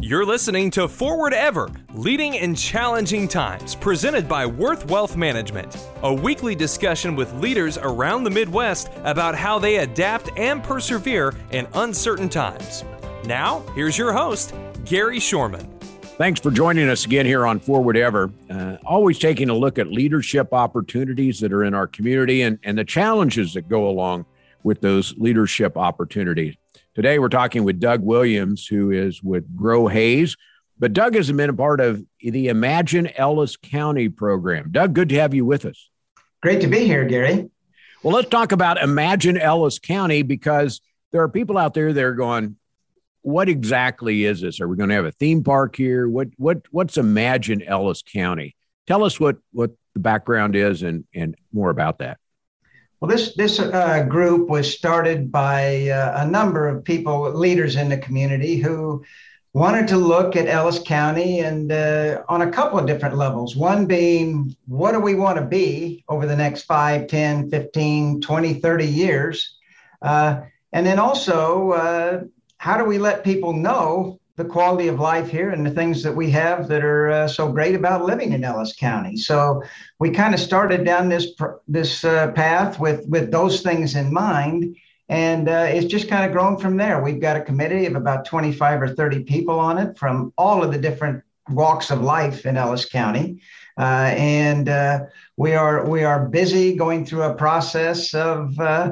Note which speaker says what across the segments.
Speaker 1: You're listening to Forward Ever, Leading in Challenging Times, presented by Worth Wealth Management, a weekly discussion with leaders around the Midwest about how they adapt and persevere in uncertain times. Now, here's your host, Gary Shorman.
Speaker 2: Thanks for joining us again here on Forward Ever. Always taking a look at leadership opportunities that are in our community and the challenges that go along with those leadership opportunities. Today, we're talking with Doug Williams, who is with Grow Hays. But Doug has been a part of the Imagine Ellis County program. Doug, good to have you with us.
Speaker 3: Great to be here, Gary.
Speaker 2: Well, let's talk about Imagine Ellis County, because there are people out there that are going, what exactly is this? Are we going to have a theme park here? What's Imagine Ellis County? Tell us what the background is and more about that.
Speaker 3: Well, this group was started by a number of people, leaders in the community, who wanted to look at Ellis County and on a couple of different levels. One being, what do we want to be over the next 5, 10, 15, 20, 30 years? And then also, how do we let people know the quality of life here and the things that we have that are so great about living in Ellis County? So we kind of started down this path with those things in mind, and it's just kind of grown from there. We've got a committee of about 25 or 30 people on it from all of the different walks of life in Ellis County, and we are busy going through a process of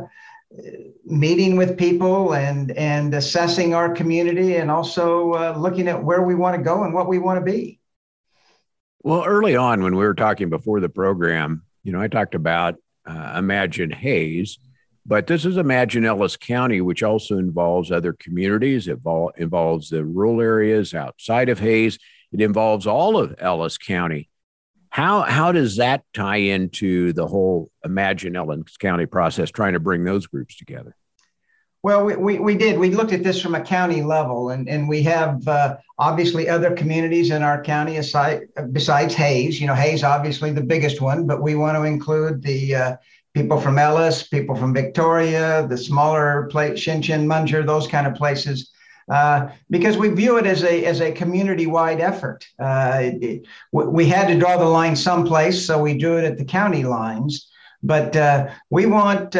Speaker 3: meeting with people and assessing our community, and also looking at where we want to go and what we want to be.
Speaker 2: Well, early on when we were talking before the program, I talked about Imagine Hays, but this is Imagine Ellis County, which also involves other communities. It involves the rural areas outside of Hays. It involves all of Ellis County. How does that tie into the whole Imagine Ellis County process, trying to bring those groups together?
Speaker 3: Well, we did. We looked at this from a county level, and we have obviously other communities in our county besides Hays. Hays obviously the biggest one, but we want to include the people from Ellis, people from Victoria, the smaller Shinchin, Munger, those kind of places. Because we view it as a community-wide effort. We had to draw the line someplace, so we drew it at the county lines. But we want,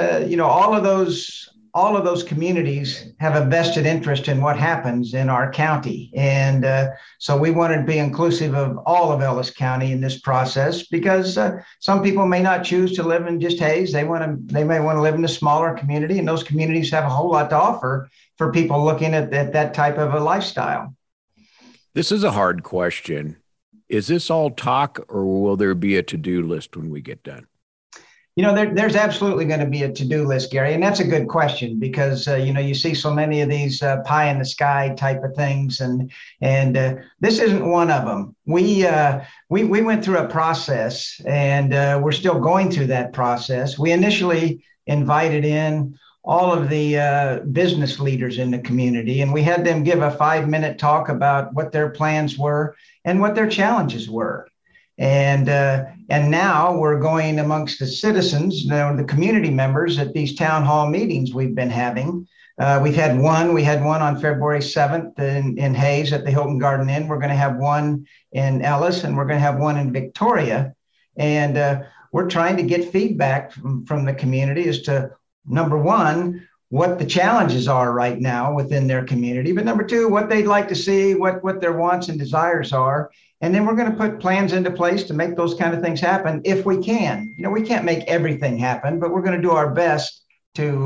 Speaker 3: all of those communities have a vested interest in what happens in our county, and so we wanted to be inclusive of all of Ellis County in this process, because some people may not choose to live in just Hays. They may want to live in a smaller community, and those communities have a whole lot to offer for people looking at that type of a lifestyle.
Speaker 2: This is a hard question. Is this all talk, or will there be a to-do list when we get done?
Speaker 3: There's absolutely going to be a to-do list, Gary, and that's a good question, because you see so many of these pie in the sky type of things, and this isn't one of them. We went through a process, and we're still going through that process. We initially invited in all of the business leaders in the community, and we had them give a 5-minute talk about what their plans were and what their challenges were. And now we're going amongst the citizens, the community members, at these town hall meetings we've been having. We had one on February 7th in Hays at the Hilton Garden Inn. We're going to have one in Ellis, and we're going to have one in Victoria. And we're trying to get feedback from the community as to, number one, what the challenges are right now within their community, but number two, what they'd like to see, what their wants and desires are. And then we're going to put plans into place to make those kind of things happen if we can. We can't make everything happen, but we're going to do our best to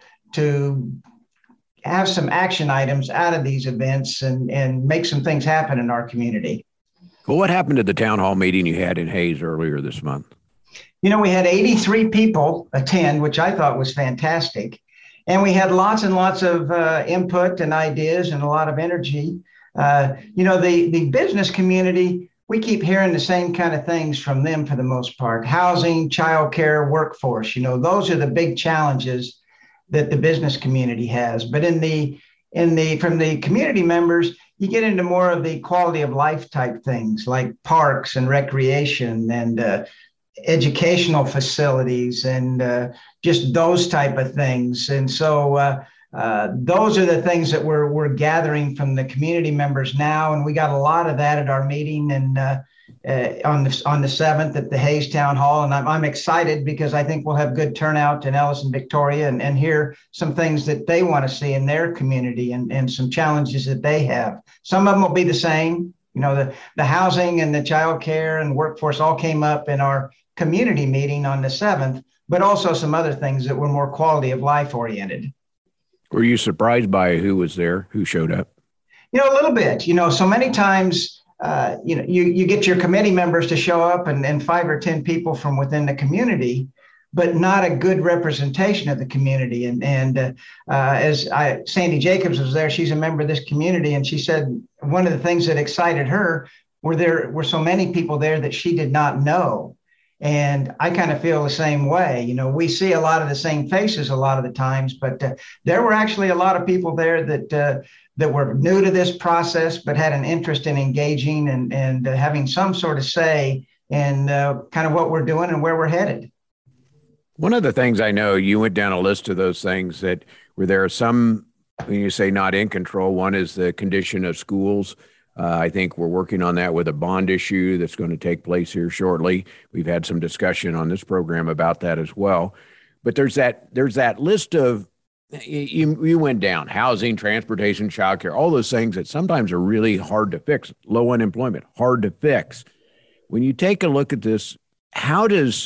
Speaker 3: have some action items out of these events and make some things happen in our community.
Speaker 2: Well, what happened to the town hall meeting you had in Hays earlier this month?
Speaker 3: We had 83 people attend, which I thought was fantastic. And we had lots and lots of input and ideas and a lot of energy. The business community, we keep hearing the same kind of things from them for the most part. Housing, childcare, workforce, those are the big challenges that the business community has. But from the community members, you get into more of the quality of life type things like parks and recreation and educational facilities and just those type of things. And so those are the things that we're gathering from the community members now, and we got a lot of that at our meeting and on the 7th at the Hays Town Hall, and I'm excited because I think we'll have good turnout in Ellis and Victoria and hear some things that they want to see in their community and some challenges that they have. Some of them will be the same. You know, the housing and the child care and workforce all came up in our community meeting on the 7th, but also some other things that were more quality of life oriented.
Speaker 2: Were you surprised by who was there, who showed up?
Speaker 3: You know, a little bit. You know, so many times, you get your committee members to show up and 5 or 10 people from within the community, but not a good representation of the community. Sandy Jacobs was there, she's a member of this community, and she said one of the things that excited her there were so many people there that she did not know. And I kind of feel the same way. You know, we see a lot of the same faces a lot of the times, but there were actually a lot of people there that were new to this process, but had an interest in engaging and having some sort of say in kind of what we're doing and where we're headed.
Speaker 2: One of the things I know, you went down a list of those things that were there. Some, when you say not in control, one is the condition of schools. I think we're working on that with a bond issue that's going to take place here shortly. We've had some discussion on this program about that as well. But there's that list of, you went down, housing, transportation, childcare, all those things that sometimes are really hard to fix. Low unemployment, hard to fix. When you take a look at this, how does,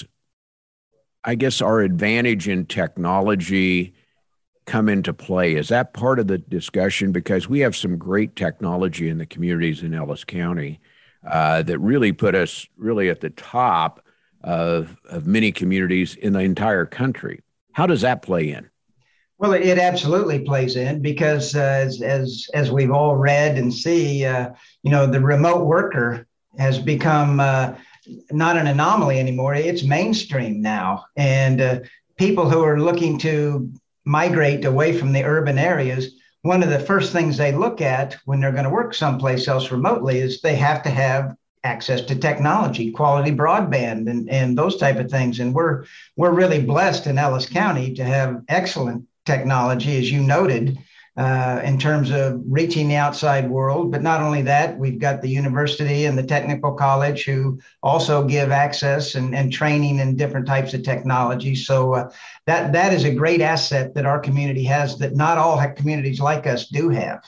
Speaker 2: I guess, our advantage in technology come into play? Is that part of the discussion? Because we have some great technology in the communities in Ellis County that really put us really at the top of many communities in the entire country. How does that play in?
Speaker 3: Well, it absolutely plays in because as we've all read and see, the remote worker has become not an anomaly anymore. It's mainstream now. And people who are looking to migrate away from the urban areas, one of the first things they look at when they're going to work someplace else remotely is they have to have access to technology, quality broadband, and those type of things. And we're really blessed in Ellis County to have excellent technology, as you noted, in terms of reaching the outside world. But not only that, we've got the university and the technical college who also give access and training in different types of technology. So that is a great asset that our community has that not all communities like us do have.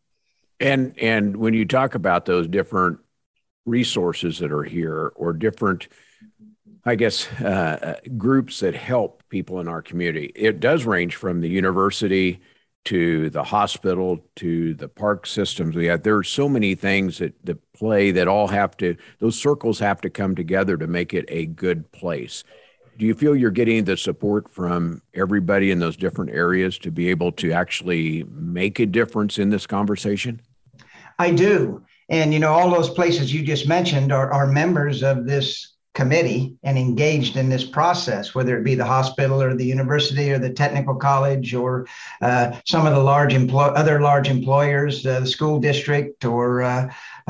Speaker 2: And when you talk about those different resources that are here or different, I guess, groups that help people in our community, it does range from the university to the hospital, to the park systems we have. There are so many things that play that all those circles have to come together to make it a good place. Do you feel you're getting the support from everybody in those different areas to be able to actually make a difference in this conversation?
Speaker 3: I do. And, all those places you just mentioned are members of this committee and engaged in this process, whether it be the hospital or the university or the technical college or some of the other large employers, the school district or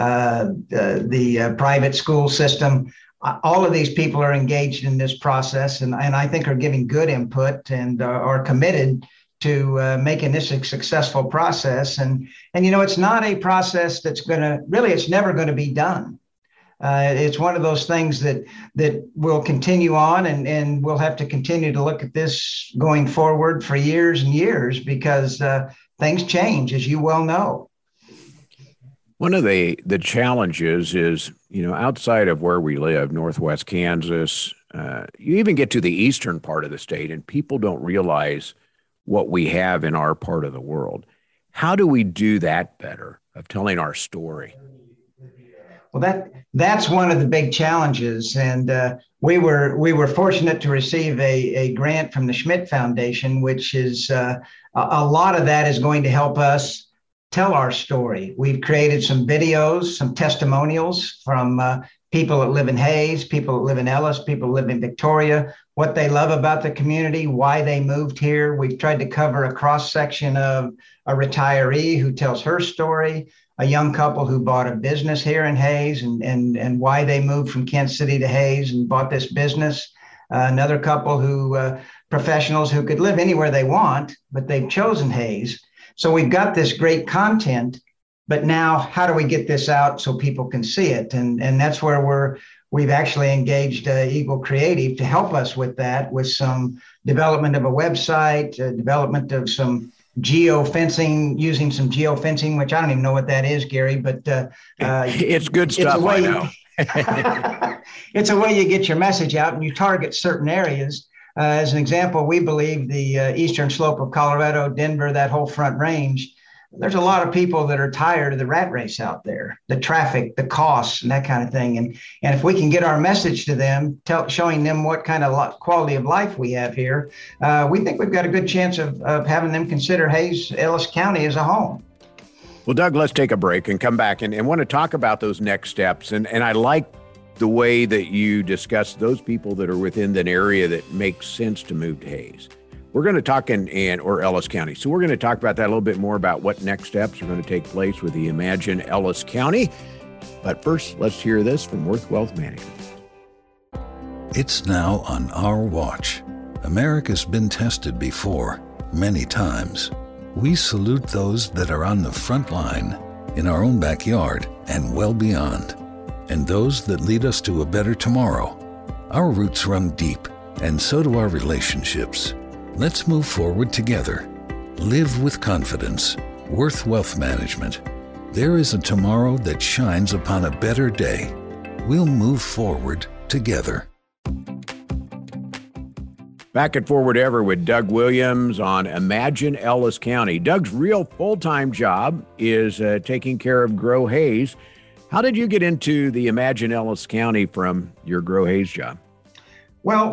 Speaker 3: the private school system. All of these people are engaged in this process and I think are giving good input and are committed to making this a successful process. And it's not a process that's it's never going to be done. It's one of those things that will continue on and we'll have to continue to look at this going forward for years and years because things change, as you well know.
Speaker 2: One of the challenges is, outside of where we live, Northwest Kansas, you even get to the eastern part of the state and people don't realize what we have in our part of the world. How do we do that better of telling our story?
Speaker 3: Well, that's one of the big challenges, and we were fortunate to receive a grant from the Schmidt Foundation, which is a lot of that is going to help us tell our story. We've created some videos, some testimonials from people that live in Hays, people that live in Ellis, people that live in Victoria, what they love about the community, why they moved here. We've tried to cover a cross section of a retiree who tells her story, a young couple who bought a business here in Hays and why they moved from Kansas City to Hays and bought this business. Another couple who professionals who could live anywhere they want, but they've chosen Hays. So we've got this great content, but now how do we get this out so people can see it? And that's where we've actually engaged Eagle Creative to help us with that, with some development of a website, development of some geofencing, using some geofencing, which I don't even know what that is, Gary, but
Speaker 2: it's good stuff. I know.
Speaker 3: It's a way you get your message out and you target certain areas. As an example, we believe the eastern slope of Colorado, Denver, that whole Front Range, there's a lot of people that are tired of the rat race out there, the traffic, the costs, and that kind of thing. And if we can get our message to them, showing them what kind of quality of life we have here, we think we've got a good chance of having them consider Hays, Ellis County as a home.
Speaker 2: Well, Doug, let's take a break and come back and want to talk about those next steps. And I like the way that you discuss those people that are within an area that makes sense to move to Hays. We're going to talk or Ellis County. So we're going to talk about that a little bit more about what next steps are going to take place with the Imagine Ellis County. But first, let's hear this from Worth Wealth Management.
Speaker 4: It's now on our watch. America's been tested before, many times. We salute those that are on the front line, in our own backyard and well beyond, and those that lead us to a better tomorrow. Our roots run deep, and so do our relationships. Let's move forward together. Live with confidence. Worth Wealth Management. There is a tomorrow that shines upon a better day. We'll move forward together.
Speaker 2: Back at Forward Ever with Doug Williams on Imagine Ellis County. Doug's real full-time job is taking care of Grow Hays. How did you get into the Imagine Ellis County from your Grow Hays job?
Speaker 3: Well,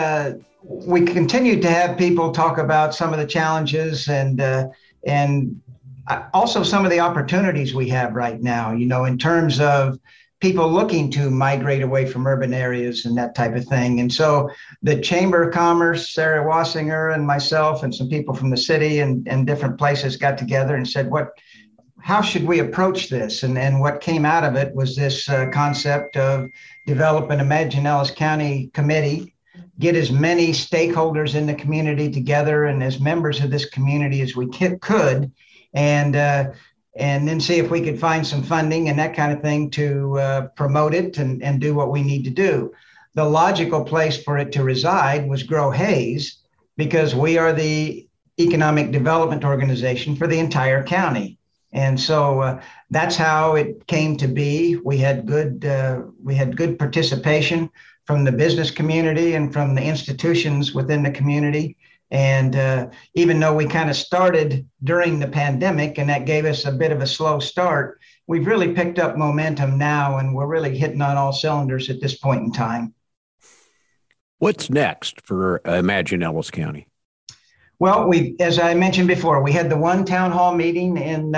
Speaker 3: we continued to have people talk about some of the challenges and also some of the opportunities we have right now, in terms of people looking to migrate away from urban areas and that type of thing. And so the Chamber of Commerce, Sarah Wassinger and myself and some people from the city and different places got together and said, how should we approach this? And what came out of it was this concept of develop an Imagine Ellis County committee, get as many stakeholders in the community together and as members of this community as we could, and then see if we could find some funding and that kind of thing to promote it and do what we need to do. The logical place for it to reside was Grow Hays, because we are the economic development organization for the entire county. And so that's how it came to be. We had good participation from the business community and from the institutions within the community. And even though we kind of started during the pandemic and that gave us a bit of a slow start, we've really picked up momentum now and we're really hitting on all cylinders at this point in time.
Speaker 2: What's next for Imagine Ellis County?
Speaker 3: Well, as I mentioned before, we had the one town hall meeting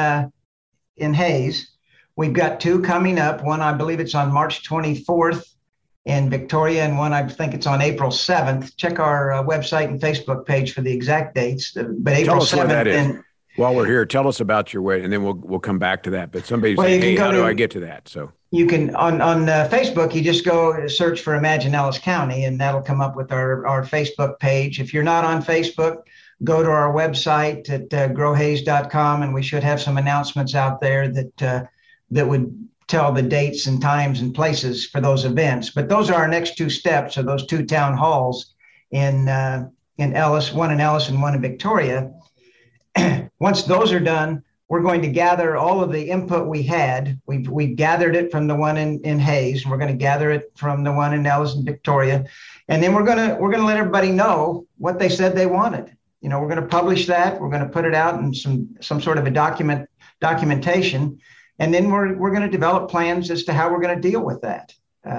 Speaker 3: in Hays. We've got two coming up. One, I believe it's on March 24th in Victoria, and one I think it's on April 7th. Check our website and Facebook page for the exact dates. But April
Speaker 2: Tell us
Speaker 3: 7th.
Speaker 2: What that is. While we're here, tell us about your way, and then we'll come back to that. But somebody's saying, hey, how do I get to that? So
Speaker 3: you can on Facebook, you just go search for Imagine Ellis County, and that'll come up with our Facebook page. If you're not on Facebook, go to our website at growhays.com, and we should have some announcements out there that would tell the dates and times and places for those events. But those are our next two steps, are those two town halls in Ellis, one in Ellis and one in Victoria. Once those are done, we're going to gather all of the input we had. We've gathered it from the one in Hays, and we're going to gather it from the one in Ellis and Victoria. And then we're going to let everybody know what they said they wanted. We're going to publish that. We're going to put it out in some sort of a documentation. And then we're going to develop plans as to how we're going to deal with that.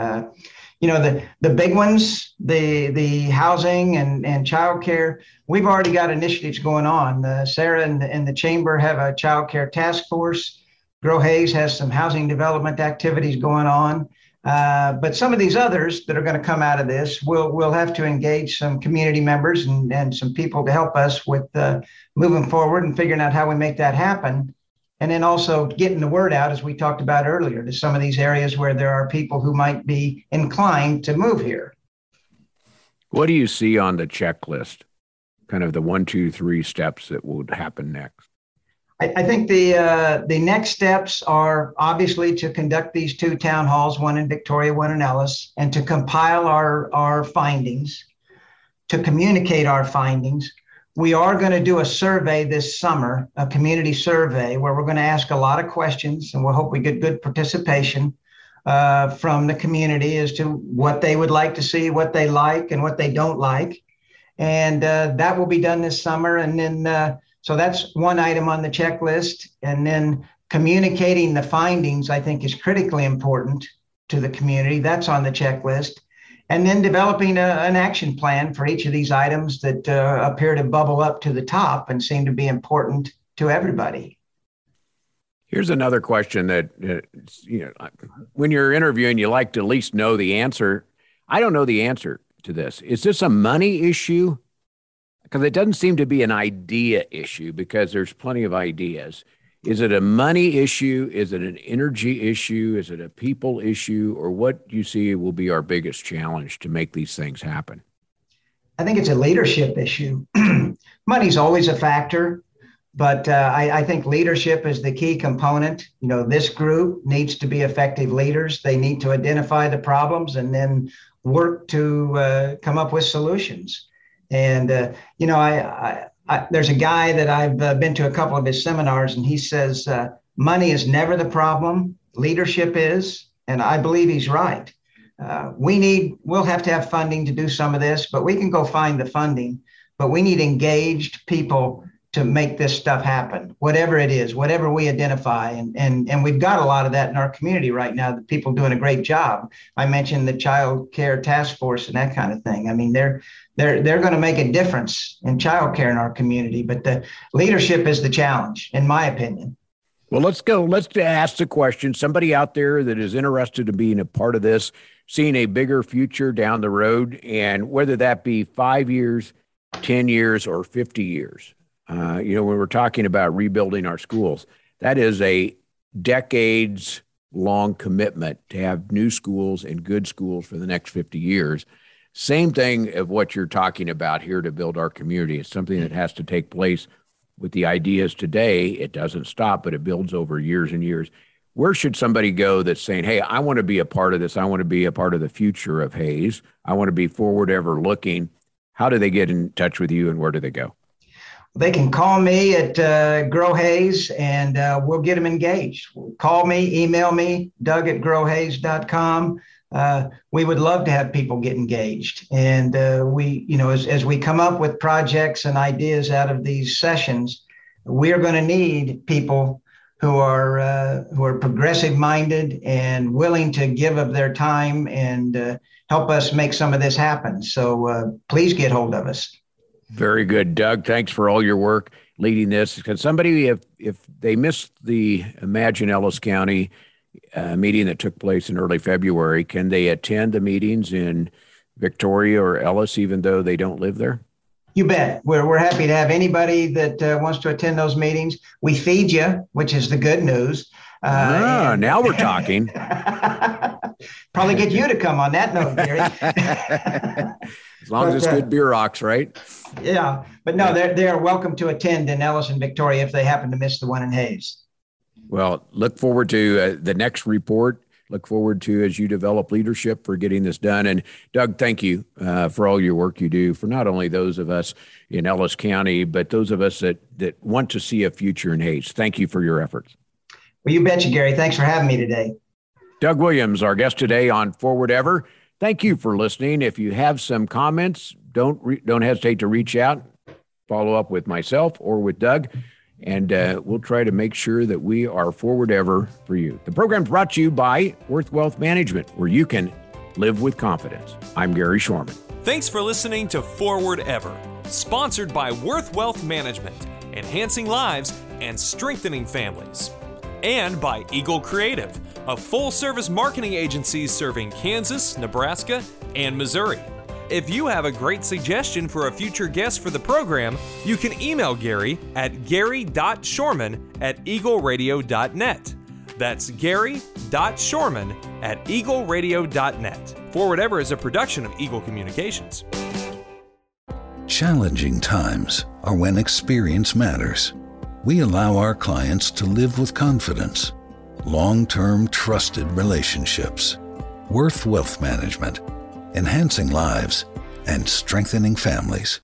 Speaker 3: The big ones, the housing and childcare, we've already got initiatives going on. Sarah and the Chamber have a childcare task force. Grow Hays has some housing development activities going on. But some of these others that are going to come out of this, we'll have to engage some community members and some people to help us with moving forward and figuring out how we make that happen. And then also getting the word out, as we talked about earlier, to some of these areas where there are people who might be inclined to move here.
Speaker 2: What do you see on the checklist kind of the 1, 2, 3 steps that would happen next?
Speaker 3: I think the next steps are obviously to conduct these 2 town halls, one in Victoria, one in Ellis, and to compile our findings, to communicate our findings. We are going to do a survey this summer, a community survey, where we're going to ask a lot of questions, and we'll hope we get good participation from the community as to what they would like to see, what they like, and what they don't like. And that will be done this summer. And then, so that's one item on the checklist. And then communicating the findings, I think, is critically important to the community. That's on the checklist. And then developing an action plan for each of these items that appear to bubble up to the top and seem to be important to everybody.
Speaker 2: Here's another question that, when you're interviewing, you like to at least know the answer. I don't know the answer to this. Is this a money issue? Because it doesn't seem to be an idea issue, because there's plenty of ideas. Is it a money issue? Is it an energy issue? Is it a people issue? Or what do you see will be our biggest challenge to make these things happen?
Speaker 3: I think it's a leadership issue. Money's always a factor, but I think leadership is the key component. This group needs to be effective leaders. They need to identify the problems and then work to come up with solutions. And, there's a guy that I've been to a couple of his seminars, and he says, money is never the problem. Leadership is. And I believe he's right. We'll have to have funding to do some of this, but we can go find the funding. But we need engaged people to make this stuff happen, whatever it is, whatever we identify. And we've got a lot of that in our community right now, the people doing a great job. I mentioned the child care task force and that kind of thing. I mean, they're going to make a difference in child care in our community, but the leadership is the challenge, in my opinion.
Speaker 2: Well, let's go. Let's ask the question. Somebody out there that is interested in being a part of this, seeing a bigger future down the road, and whether that be 5 years, 10 years, or 50 years. When we're talking about rebuilding our schools, that is a decades-long commitment to have new schools and good schools for the next 50 years. Same thing of what you're talking about here to build our community. It's something that has to take place with the ideas today. It doesn't stop, but it builds over years and years. Where should somebody go that's saying, hey, I want to be a part of this. I want to be a part of the future of Hays. I want to be forward ever looking. How do they get in touch with you, and where do they go?
Speaker 3: They can call me at Grow Hays, and we'll get them engaged. Call me, email me, Doug@growhays.com. We would love to have people get engaged. And as we come up with projects and ideas out of these sessions, we are going to need people who are progressive minded and willing to give of their time and help us make some of this happen. So please get hold of us.
Speaker 2: Very good, Doug. Thanks for all your work leading this. Can somebody, if they missed the Imagine Ellis County meeting that took place in early February, can they attend the meetings in Victoria or Ellis, even though they don't live there?
Speaker 3: You bet. We're happy to have anybody that wants to attend those meetings. We feed you, which is the good news.
Speaker 2: Now we're talking.
Speaker 3: Probably get you to come on that note, Gary.
Speaker 2: As long as it's good beer rocks, right?
Speaker 3: Yeah. But no, they're welcome to attend in Ellis and Victoria if they happen to miss the one in Hays.
Speaker 2: Well, look forward to the next report. Look forward to as you develop leadership for getting this done. And Doug, thank you for all your work you do for not only those of us in Ellis County, but those of us that want to see a future in Hays. Thank you for your efforts.
Speaker 3: Well, you betcha, Gary. Thanks for having me today.
Speaker 2: Doug Williams, our guest today on Forward Ever. Thank you for listening. If you have some comments, don't hesitate to reach out, follow up with myself or with Doug, and we'll try to make sure that we are forward ever for you. The program is brought to you by Worth Wealth Management, where you can live with confidence. I'm Gary Shorman.
Speaker 1: Thanks for listening to Forward Ever, sponsored by Worth Wealth Management, enhancing lives and strengthening families. And by Eagle Creative, a full-service marketing agency serving Kansas, Nebraska, and Missouri. If you have a great suggestion for a future guest for the program, you can email Gary at gary.shorman@eagleradio.net. That's gary.shorman@eagleradio.net. Forward Ever is a production of Eagle Communications.
Speaker 4: Challenging times are when experience matters. We allow our clients to live with confidence. Long-term trusted relationships. Worth Wealth Management. Enhancing lives and strengthening families.